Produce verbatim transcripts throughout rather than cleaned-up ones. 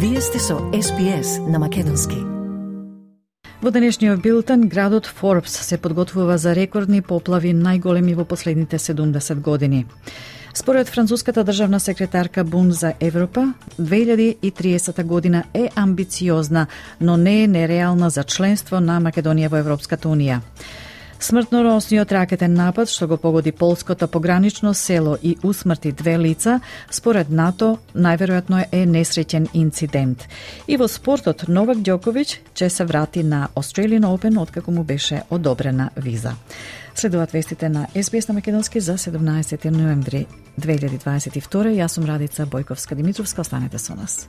Вие сте со Ес Би Ес на македонски. Во денешниот билтен, градот Форбс се подготвува за рекордни поплави, најголеми во последните седумдесет години. Според француската државна секретарка Бун за Европа, две илјади и триесета година е амбициозна, но не е нереална за членство на Македонија во Европската унија. Смртноносниот ракетен напад што го погоди полското погранично село и усмрти две лица, според НАТО, најверојатно е несреќен инцидент. И во спортот, Новак Ѓоковиќ ќе се врати на Australian Open откако му беше одобрена виза. Следуваат вестите на Ес Би Ес на македонски за седумнаесети ноември две илјади дваесет и втора. Јас сум Радица Бојковска-Димитровска. Останете со нас.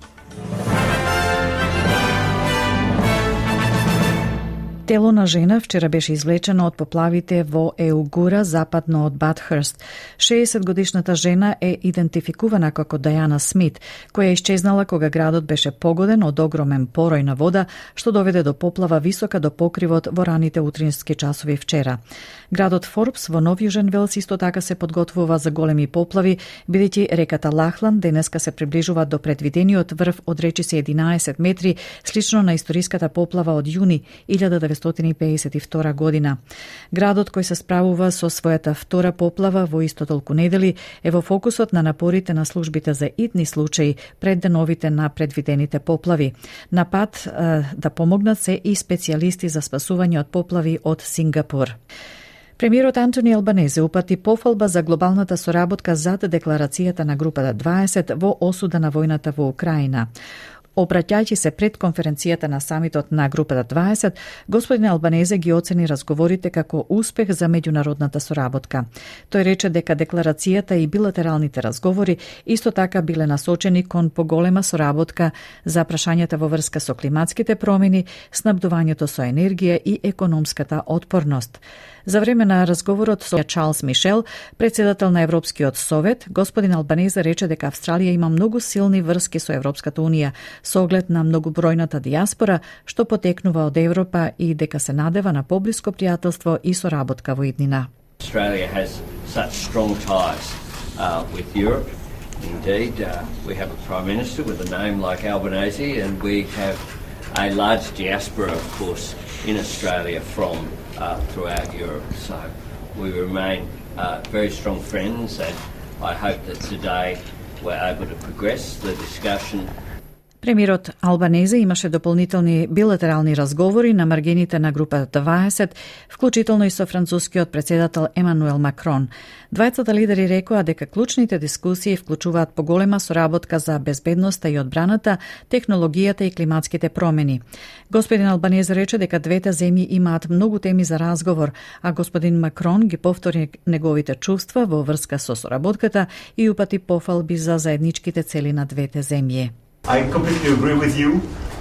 Тело на жена вчера беше извлечено од поплавите во Еугура, западно од Батхърст. шеесет годишната жена е идентификувана како Дајана Смит, која исчезнала кога градот беше погоден од огромен порој на вода, што доведе до поплава висока до покривот во раните утрински часови вчера. Градот Форбс во Нов Јужен Велс исто така се подготвува за големи поплави, бидејќи реката Лахлан денеска се приближува до предвидениот врв од речиси единаесет метри, слично на историската поплава од јуни илјада деветстотини и пеесет и втора година. Градот кој се справува со својата втора поплава во исто толку недели е во фокусот на напорите на службите за итни случаи пред деновите на предвидените поплави. На пат е, да помогнат се и специјалисти за спасување од поплави од Сингапур. Премиерот Антони Албанезе упати пофалба за глобалната соработка зад декларацијата на групата дваесет во осуда на војната во Украина. Обраќајќи се пред конференцијата на самитот на групата дваесет, господин Албанезе ги оцени разговорите како успех за меѓународната соработка. Тој рече дека декларацијата и билатералните разговори исто така биле насочени кон поголема соработка за прашањата во врска со климатските промени, снабдувањето со енергија и економската отпорност. За време на разговорот со Чарлс Мишел, председател на Европскиот совет, господин Албанезе рече дека Австралија има многу силни врски со Европската унија, со оглед на многобројната диаспора што потекнува од Европа и дека се надева на поблиско пријателство и соработка во иднина. Australia has such strong ties uh, with Europe. Indeed, uh, we have a Prime Minister with a name like Albanese, and we have a large diaspora, of course, in Australia from uh, throughout Europe. So we remain uh, very strong friends, and I hope that today we're able to progress the discussion. Премиерот Албанезе имаше дополнителни билатерални разговори на маргините на групата дваесет, вклучително и со францускиот председател Емануел Макрон. Двајцата лидери рекоа дека клучните дискусии вклучуваат поголема соработка за безбедноста и одбраната, технологијата и климатските промени. Господин Албанезе рече дека двете земји имаат многу теми за разговор, а господин Макрон ги повтори неговите чувства во врска со соработката и упати пофалби за заедничките цели на двете земји. I completely agree with you.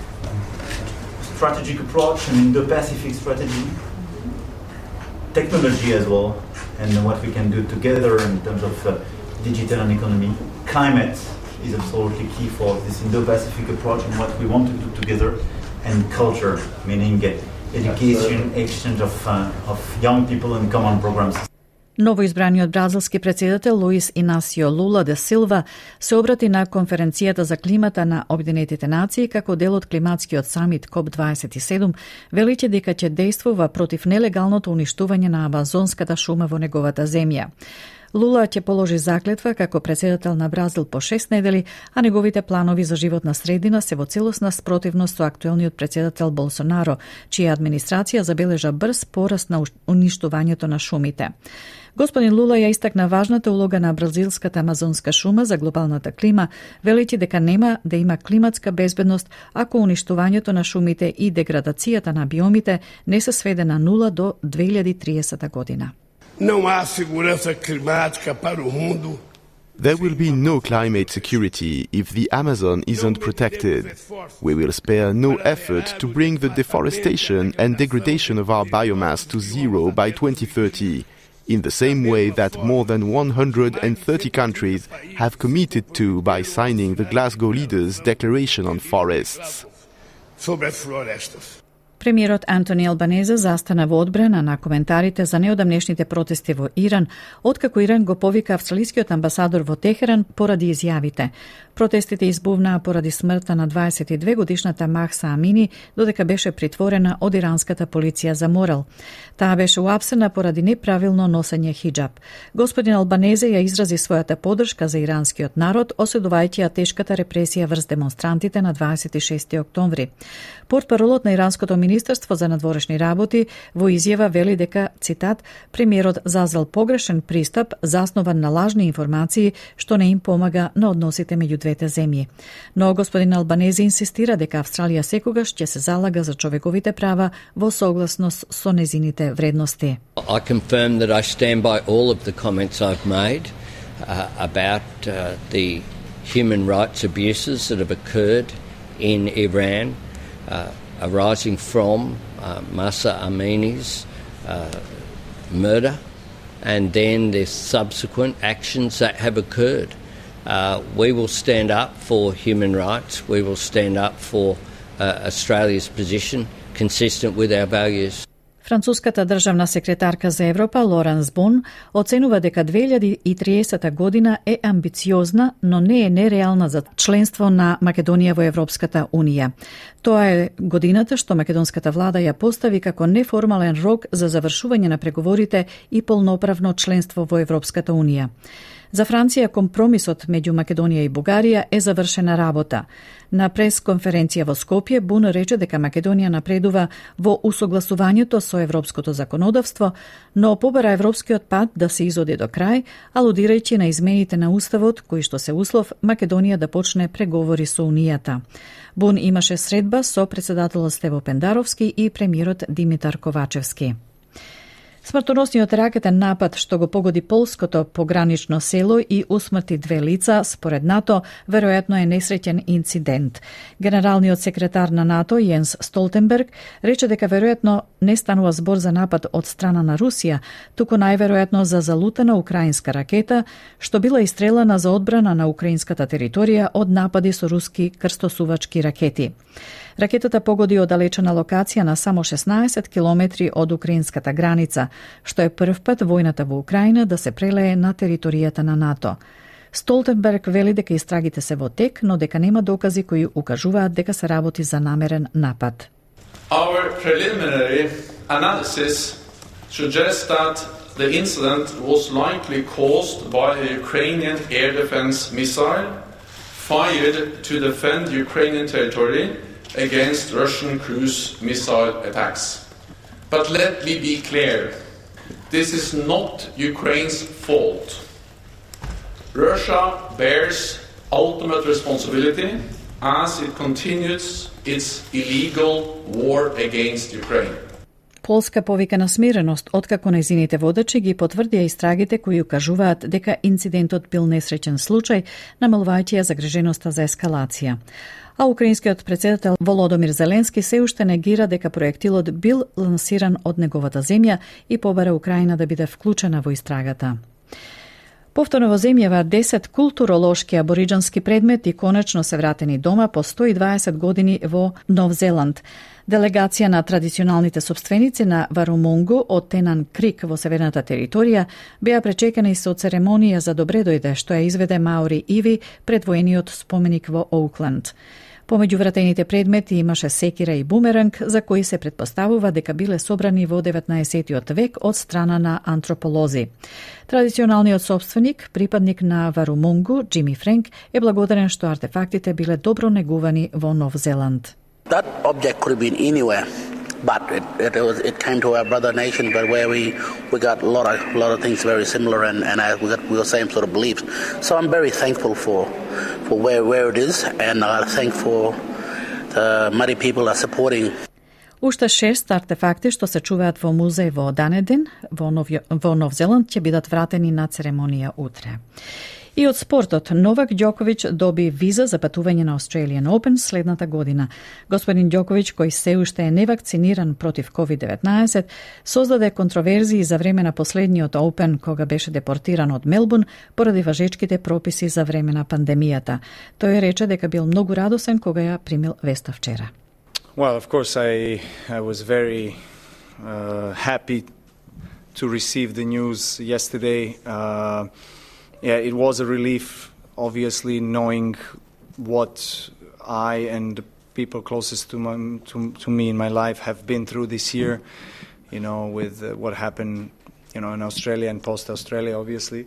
Strategic approach and Indo-Pacific strategy, technology as well, and what we can do together in terms of uh, digital and economy. Climate is absolutely key for this Indo-Pacific approach and what we want to do together, and culture, meaning uh, education, exchange of, uh, of young people and common programs. Новоизбраниот бразилски председател Луис Инасио Лула де Силва се обрати на конференцијата за климата на Обединетите нации како дел од климатскиот самит коп дваесет и седум, величе дека ќе действува против нелегалното уништување на амазонската шума во неговата земја. Лула ќе положи заклетва како председател на Бразил по шест недели, а неговите планови за животна средина се во целосна спротивност со актуелниот председател Болсонаро, чија администрација забележа брз пораст на уништувањето на шумите. Господин Лула ја истакна важната улога на бразилската амазонска шума за глобалната клима, велејќи дека нема да има климатска безбедност ако уништувањето на шумите и деградацијата на биомите не се сведе на нула до две илјади и триесета година. Não há segurança climática para o mundo. There will be no climate security if the Amazon isn't protected. We will spare no effort to bring the deforestation and degradation of our biomass to zero by twenty thirty, in the same way that more than one hundred thirty countries have committed to by signing the Glasgow Leaders' Declaration on Forests. Sobre as florestas. Премиерот Антони Албанезе застана во одбрана на коментарите за неодамнешните протести во Иран, откако Иран го повика австралискиот амбасадор во Техеран поради изјавите. Протестите избувнаа поради смртта на дваесет и две годишната Махса Амини, додека беше притворена од иранската полиција за морал. Таа беше уапсена поради неправилно носење хиджаб. Господин Албанезе ја изрази својата поддршка за иранскиот народ, осудувајќи ја тешката репресија врз демонстрантите на дваесет и шести октомври. Портпаролот на иранското министерство за надворешни работи во изјава вели дека, цитат, премиерот зазел погрешен пристап заснован на лажни информации што не им помага на односите меѓу двете земји. Но господин Албанезе инсистира дека Австралија секогаш ќе се залага за човековите права во согласност со незините вредности. I confirm that I stand by all of the comments I've made uh, about uh, the human rights abuses that have occurred in Iran, uh, arising from uh, Mahsa Amini's uh, murder, and then the subsequent actions that have occurred. Uh, we will stand up for human rights. We will stand up for uh, Australia's position consistent with our values. Француската државна секретарка за Европа Лоранс Бон оценува дека две илјади и триесета година е амбициозна, но не е нереална за членство на Македонија во Европската Унија. Тоа е годината што македонската влада ја постави како неформален рок за завршување на преговорите и полноправно членство во Европската Унија. За Франција компромисот меѓу Македонија и Бугарија е завршена работа. На пресконференција во Скопје Бун рече дека Македонија напредува во усогласувањето со европското законодавство, но побара европскиот пат да се изоди до крај, алудирајќи на измените на уставот кои што се услов Македонија да почне преговори со Унијата. Бун имаше средба со претседателот Стево Пендаровски и премиерот Димитар Ковачевски. Смртоносниот ракетен напад што го погоди полското погранично село и усмрти две лица, според НАТО, веројатно е несреќен инцидент. Генералниот секретар на НАТО Јенс Столтенберг рече дека веројатно не станува збор за напад од страна на Русија, туку најверојатно за залутена украинска ракета што била истрелана за одбрана на украинската територија од напади со руски крстосувачки ракети. Ракетата погоди оддалечена локација на само шеснаесет километри од украинската граница, што е прв пат војната во Украина да се прелее на територијата на НАТО. Столтенберг вели дека истрагите се во тек, но дека нема докази кои укажуваат дека се работи за намерен напад. Our preliminary analysis suggests that the incident was likely caused by a Ukrainian air defense missile fired to defend Ukrainian territory against Russian cruise missile attacks. But let me be clear, this is not Ukraine's fault. Russia bears ultimate responsibility as it continues its illegal war against Ukraine. Полска повика на смиреност, откако нејзините водачи ги потврдија истрагите кои укажуваат дека инцидентот бил несреќен случај, намалувајќи ја загриженоста за ескалација. А украинскиот претседател Володомир Зеленски се уште негира дека проектилот бил лансиран од неговата земја и побара Украина да биде вклучена во истрагата. Повторно во земјава десет културолошки абориџански предмети конечно се вратени дома по сто и дваесет години во Нов Зеланд. Делегација на традиционалните собственици на Варумунгу од Тенан Крик во северната територија беа пречекани со церемонија за добре дојде што ја изведе Маори Иви пред воениот споменик во Оукленд. Помеѓу вратените предмети имаше секира и бумеранг, за кои се претпоставува дека биле собрани во деветнаесеттиот век од страна на антрополози. Традиционалниот собственик, припадник на Варумунгу, Джими Френк, е благодарен што артефактите биле добро негувани во Нов Зеланд. That object could have been anywhere, but it it, was, it came to our brother nation, but where we, we got a lot of a lot of things very similar, and and I, we got we got same sort of beliefs. So I'm very thankful for for where where it is, and I thank for the Māori people are supporting. Уште шест артефакти што се чуваат во музеј во Данедин во Нов, во Нов Зеланд ќе бидат вратени на церемонија утре. И од спортот, Новак Ѓоковиќ доби виза за патување на Australian Open следната година. Господин Ѓоковиќ, кој се уште е невакциниран против ковид деветнаесет, создаде контроверзии за време на последниот Open, кога беше депортиран од Мелбурн поради важечките прописи за време на пандемијата. Тој рече дека бил многу радосен кога ја примил веста вчера. Well, of course, I I was very uh, happy to receive the news yesterday. Uh, yeah, it was a relief, obviously, knowing what I and the people closest to, my, to, to me in my life have been through this year, you know, with uh, what happened, you know, in Australia and post-Australia, obviously.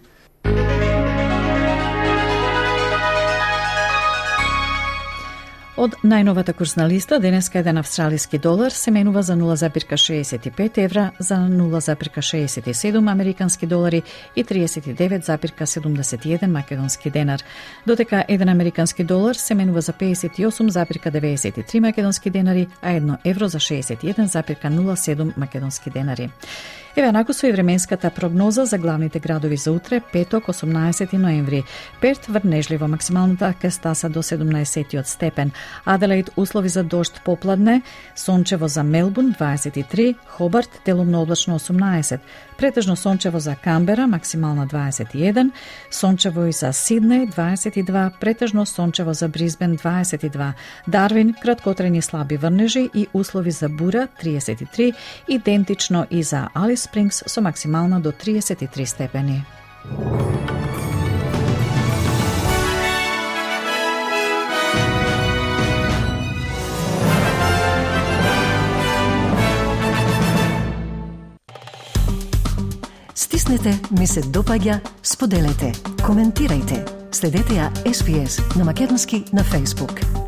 Од најновата курсна листа, денеска еден австралиски долар се менува за нула зарез шеесет и пет евра, за нула зарез шеесет и седум американски долари и триесет и девет зарез седумдесет и еден македонски денар. Додека еден американски долар се менува за пеесет и осум зарез деветдесет и три македонски денари, а едно евро за шеесет и еден зарез нула седум македонски денари. Еве онаку со и временската прогноза за главните градови за утре, петок, осумнаесети ноември. Перт врнежливо, максималната ке стаса до седумнаесетиот степен. Аделаид услови за дожд попладне, сончево за Мелбурн дваесет и три, Хобарт делумно облачно осумнаесет, претежно сончево за Камбера, максимална дваесет и еден, сончево и за Сиднеј дваесет и два, претежно сончево за Брисбен дваесет и два, Дарвин краткотрени слаби врнежи и услови за бура триесет и три, идентично и за Алис Спрингс со максимална до триесет и три степени. Стиснете, ми се допаѓа, споделете, коментирајте. Следете ја Ес Би Ес на македонски на Facebook.